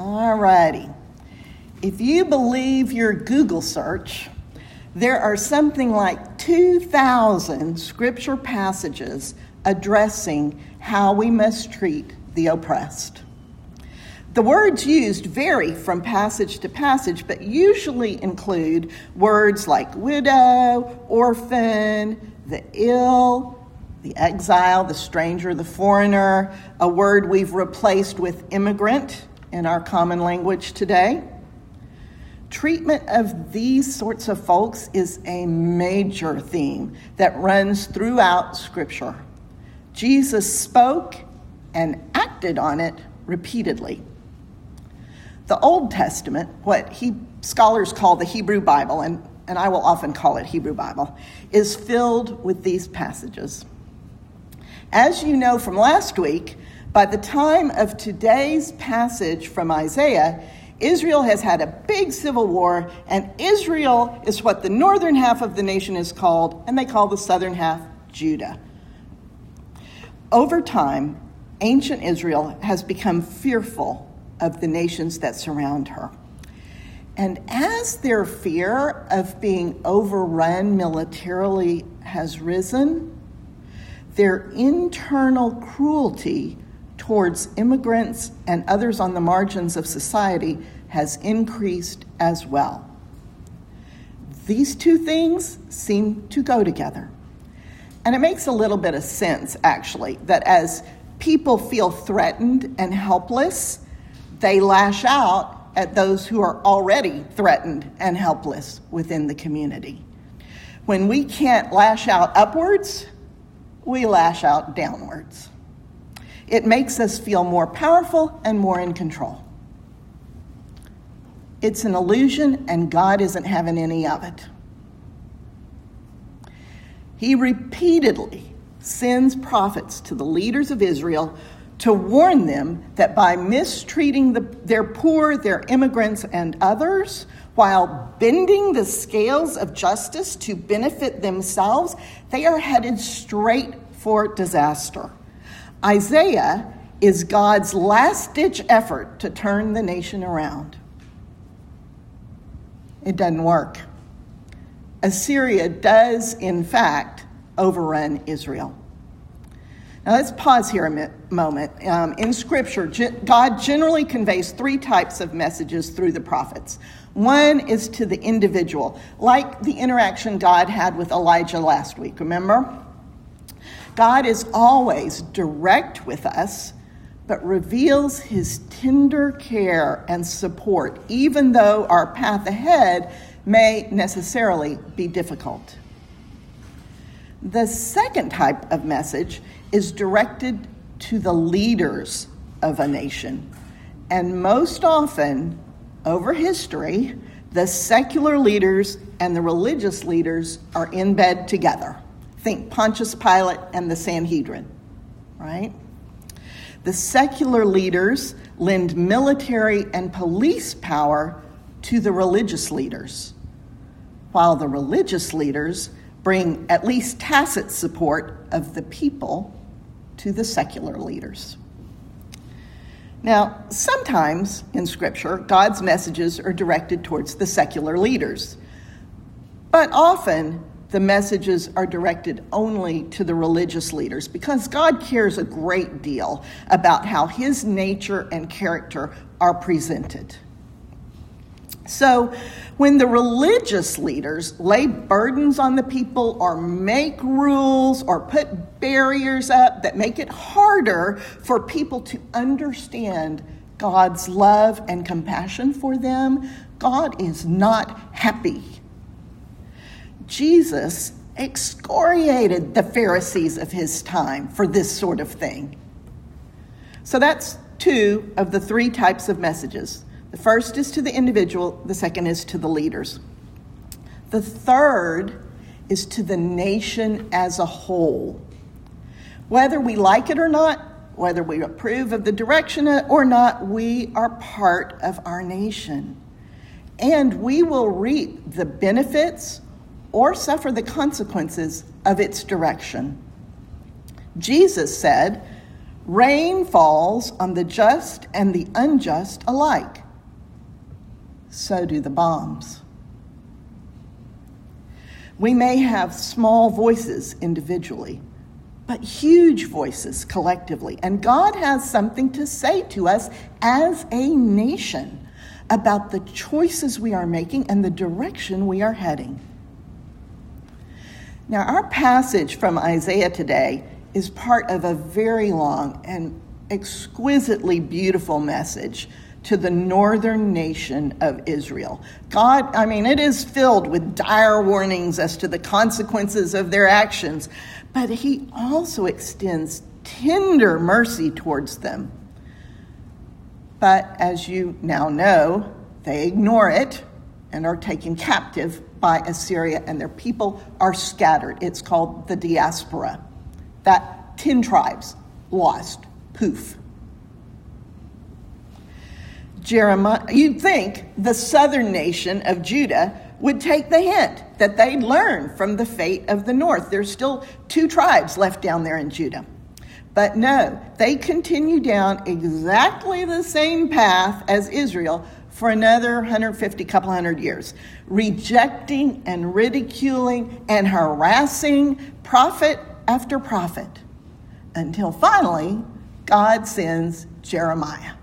All righty. If you believe your Google search, there are something like 2,000 scripture passages addressing how we must treat the oppressed. The words used vary from passage to passage, but usually include words like widow, orphan, the ill, the exile, the stranger, the foreigner, a word we've replaced with immigrant in our common language today. Treatment of these sorts of folks is a major theme that runs throughout Scripture. Jesus spoke and acted on it repeatedly. The Old Testament, what scholars call the Hebrew Bible, and I will often call it Hebrew Bible, is filled with these passages. As you know from last week, by the time of today's passage from Isaiah, Israel has had a big civil war, and Israel is what the northern half of the nation is called, and they call the southern half Judah. Over time, ancient Israel has become fearful of the nations that surround her. And as their fear of being overrun militarily has risen, their internal cruelty towards immigrants and others on the margins of society has increased as well. These two things seem to go together. And it makes a little bit of sense, actually, that as people feel threatened and helpless, they lash out at those who are already threatened and helpless within the community. When we can't lash out upwards, we lash out downwards. It makes us feel more powerful and more in control. It's an illusion, and God isn't having any of it. He repeatedly sends prophets to the leaders of Israel to warn them that by mistreating their poor, their immigrants, and others, while bending the scales of justice to benefit themselves, they are headed straight for disaster. Isaiah is God's last-ditch effort to turn the nation around. It doesn't work. Assyria does, in fact, overrun Israel. Now let's pause here a moment. In Scripture, God generally conveys three types of messages through the prophets. One is to the individual, like the interaction God had with Elijah last week, remember? God is always direct with us, but reveals his tender care and support, even though our path ahead may necessarily be difficult. The second type of message is directed to the leaders of a nation. And most often, over history, the secular leaders and the religious leaders are in bed together. Think Pontius Pilate and the Sanhedrin, right? The secular leaders lend military and police power to the religious leaders, while the religious leaders bring at least tacit support of the people to the secular leaders. Now, sometimes in Scripture, God's messages are directed towards the secular leaders, but often the messages are directed only to the religious leaders because God cares a great deal about how his nature and character are presented. So when the religious leaders lay burdens on the people or make rules or put barriers up that make it harder for people to understand God's love and compassion for them, God is not happy. Jesus excoriated the Pharisees of his time for this sort of thing. So that's two of the three types of messages. The first is to the individual, the second is to the leaders. The third is to the nation as a whole. Whether we like it or not, whether we approve of the direction or not, we are part of our nation. And we will reap the benefits or suffer the consequences of its direction. Jesus said, Rain falls on the just and the unjust alike. So do the bombs. We may have small voices individually, but huge voices collectively. And God has something to say to us as a nation about the choices we are making and the direction we are heading. Now, our passage from Isaiah today is part of a very long and exquisitely beautiful message to the northern nation of Israel. It is filled with dire warnings as to the consequences of their actions, but he also extends tender mercy towards them. But as you now know, they ignore it and are taken captive by Assyria, and their people are scattered. It's called the diaspora. That 10 tribes lost, poof. Jeremiah, you'd think the southern nation of Judah would take the hint that they'd learn from the fate of the north. There's still 2 tribes left down there in Judah. But no, they continue down exactly the same path as Israel for another 150, couple hundred years, rejecting and ridiculing and harassing prophet after prophet, until finally God sends Jeremiah.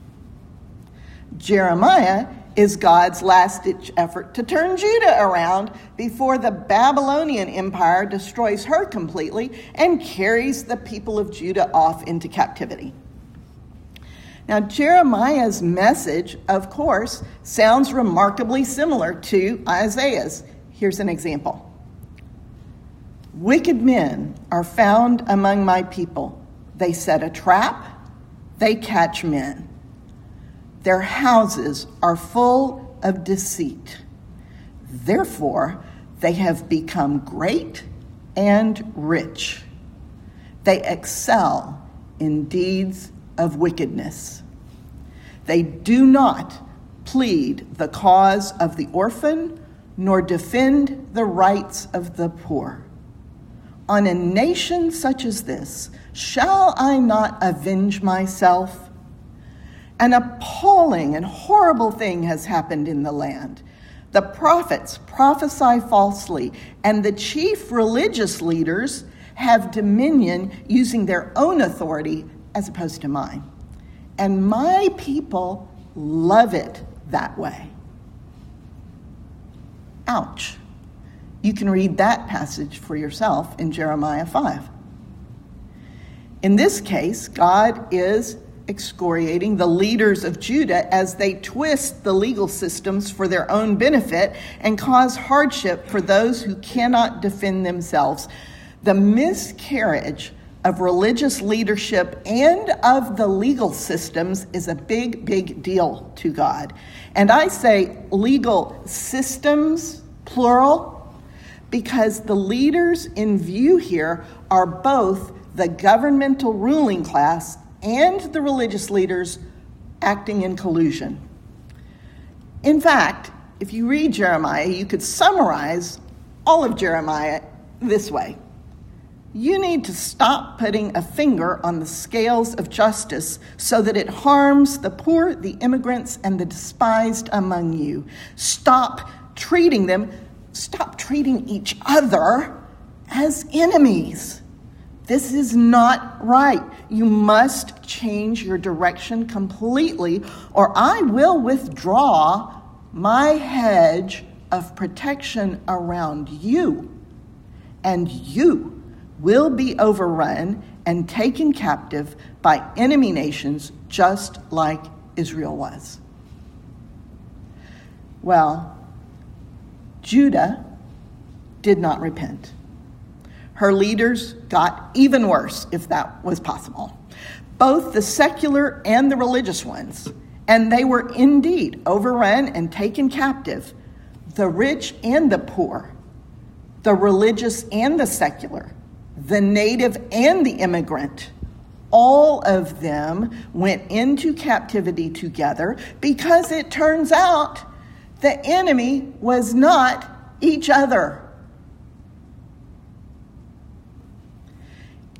Jeremiah is God's last-ditch effort to turn Judah around before the Babylonian Empire destroys her completely and carries the people of Judah off into captivity. Now, Jeremiah's message, of course, sounds remarkably similar to Isaiah's. Here's an example. Wicked men are found among my people. They set a trap, they catch men. Their houses are full of deceit. Therefore, they have become great and rich. They excel in deeds of wickedness. They do not plead the cause of the orphan, nor defend the rights of the poor. On a nation such as this, shall I not avenge myself? An appalling and horrible thing has happened in the land. The prophets prophesy falsely, and the chief religious leaders have dominion using their own authority as opposed to mine. And my people love it that way. Ouch. You can read that passage for yourself in Jeremiah 5. In this case, God is excoriating the leaders of Judah as they twist the legal systems for their own benefit and cause hardship for those who cannot defend themselves. The miscarriage of religious leadership and of the legal systems is a big, big deal to God. And I say legal systems, plural, because the leaders in view here are both the governmental ruling class and the religious leaders acting in collusion. In fact, if you read Jeremiah, you could summarize all of Jeremiah this way. You need to stop putting a finger on the scales of justice so that it harms the poor, the immigrants, and the despised among you. Stop treating each other as enemies. This is not right. You must change your direction completely, or I will withdraw my hedge of protection around you, and you will be overrun and taken captive by enemy nations just like Israel was. Well, Judah did not repent. Her leaders got even worse, if that was possible. Both the secular and the religious ones. And they were indeed overrun and taken captive. The rich and the poor. The religious and the secular. The native and the immigrant. All of them went into captivity together because it turns out the enemy was not each other.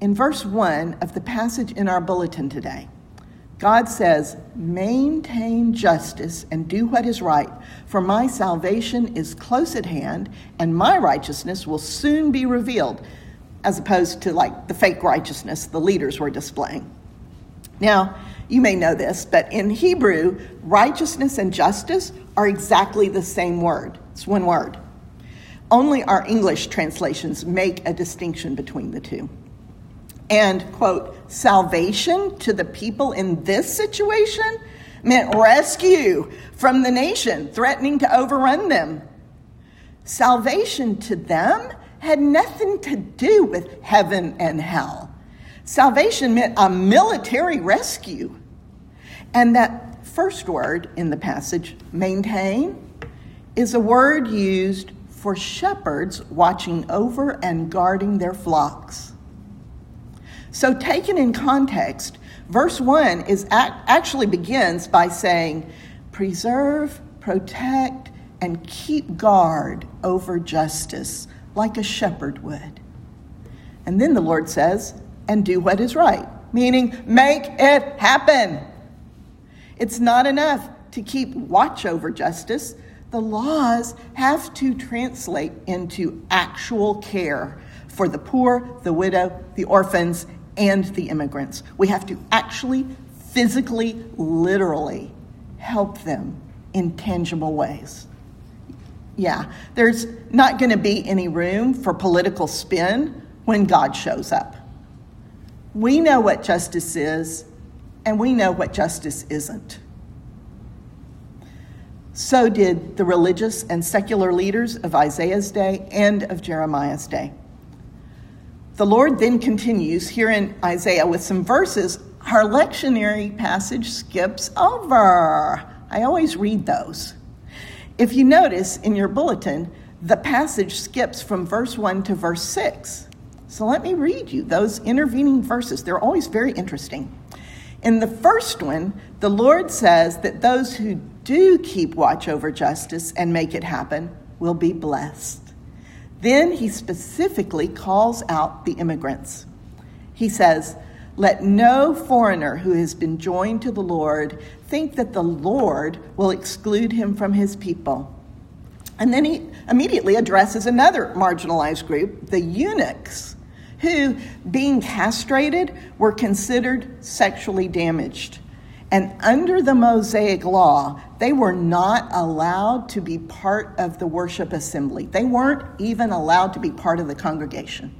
In verse 1 of the passage in our bulletin today, God says, "Maintain justice and do what is right, for my salvation is close at hand, and my righteousness will soon be revealed," as opposed to like the fake righteousness the leaders were displaying. Now, you may know this, but in Hebrew, righteousness and justice are exactly the same word. It's one word. Only our English translations make a distinction between the two. And, quote, salvation to the people in this situation meant rescue from the nation threatening to overrun them. Salvation to them had nothing to do with heaven and hell. Salvation meant a military rescue. And that first word in the passage, maintain, is a word used for shepherds watching over and guarding their flocks. So taken in context, verse 1 actually begins by saying, preserve, protect, and keep guard over justice like a shepherd would. And then the Lord says, and do what is right, meaning make it happen. It's not enough to keep watch over justice. The laws have to translate into actual care for the poor, the widow, the orphans, and the immigrants. We have to actually, physically, literally help them in tangible ways. Yeah, there's not going to be any room for political spin when God shows up. We know what justice is, and we know what justice isn't. So did the religious and secular leaders of Isaiah's day and of Jeremiah's day. The Lord then continues here in Isaiah with some verses our lectionary passage skips over. I always read those. If you notice in your bulletin, the passage skips from verse 1 to verse 6. So let me read you those intervening verses. They're always very interesting. In the first one, the Lord says that those who do keep watch over justice and make it happen will be blessed. Then he specifically calls out the immigrants. He says, let no foreigner who has been joined to the Lord think that the Lord will exclude him from his people. And then he immediately addresses another marginalized group, the eunuchs, who, being castrated, were considered sexually damaged. And under the Mosaic law, they were not allowed to be part of the worship assembly. They weren't even allowed to be part of the congregation.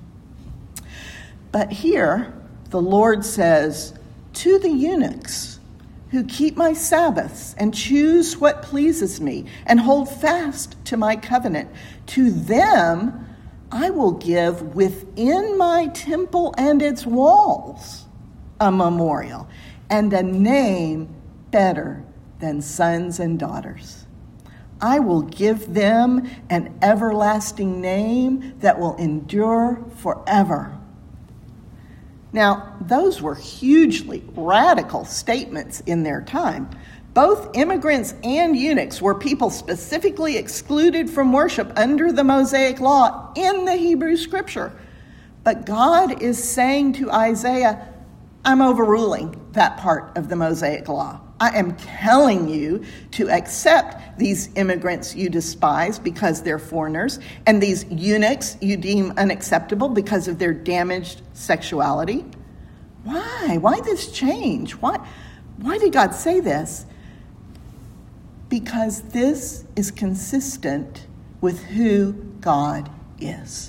But here, the Lord says, to the eunuchs who keep my Sabbaths and choose what pleases me and hold fast to my covenant, to them I will give within my temple and its walls a memorial and a name better than sons and daughters. I will give them an everlasting name that will endure forever. Now, those were hugely radical statements in their time. Both immigrants and eunuchs were people specifically excluded from worship under the Mosaic law in the Hebrew scripture. But God is saying to Isaiah, I'm overruling that part of the Mosaic law. I am telling you to accept these immigrants you despise because they're foreigners, and these eunuchs you deem unacceptable because of their damaged sexuality. Why? Why this change? Why did God say this? Because this is consistent with who God is.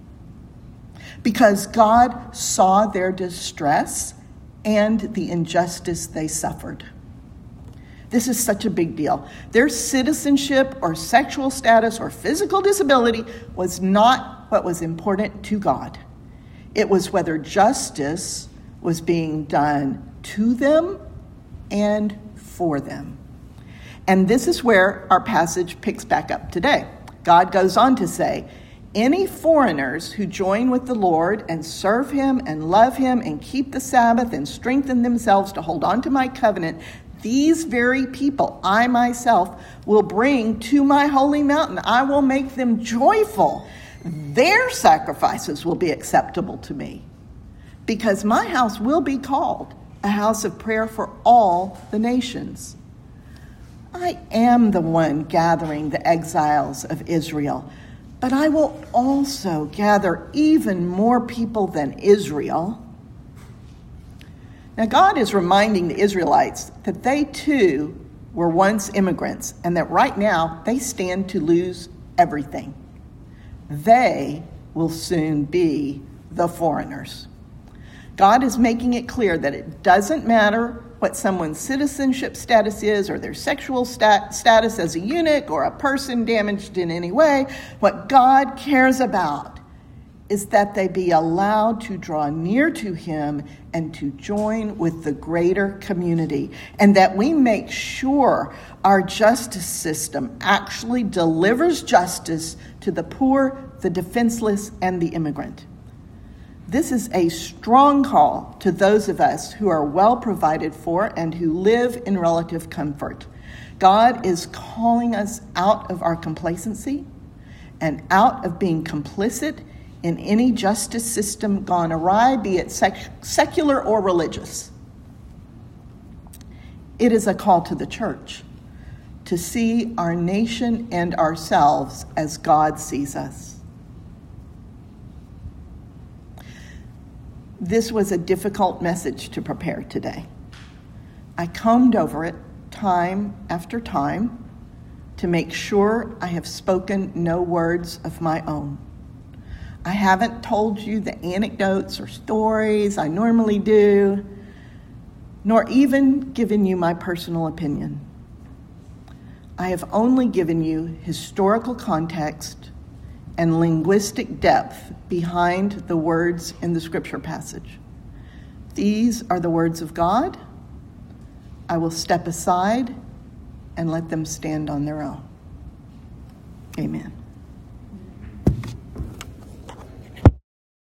Because God saw their distress and the injustice they suffered. This is such a big deal. Their citizenship or sexual status or physical disability was not what was important to God. It was whether justice was being done to them and for them. And this is where our passage picks back up today. God goes on to say, any foreigners who join with the Lord and serve him and love him and keep the Sabbath and strengthen themselves to hold on to my covenant, these very people I myself will bring to my holy mountain. I will make them joyful. Their sacrifices will be acceptable to me. because my house will be called a house of prayer for all the nations. I am the one gathering the exiles of Israel, but I will also gather even more people than Israel. Now, God is reminding the Israelites that they too were once immigrants and that right now they stand to lose everything. They will soon be the foreigners. God is making it clear that it doesn't matter what someone's citizenship status is or their sexual status as a eunuch or a person damaged in any way. What God cares about is that they be allowed to draw near to him and to join with the greater community, and that we make sure our justice system actually delivers justice to the poor, the defenseless, and the immigrant. This is a strong call to those of us who are well provided for and who live in relative comfort. God is calling us out of our complacency and out of being complicit in any justice system gone awry, be it secular or religious. It is a call to the church to see our nation and ourselves as God sees us. This was a difficult message to prepare today. I combed over it time after time to make sure I have spoken no words of my own. I haven't told you the anecdotes or stories I normally do, nor even given you my personal opinion. I have only given you historical context and linguistic depth behind the words in the scripture passage. These are the words of God. I will step aside and let them stand on their own. Amen.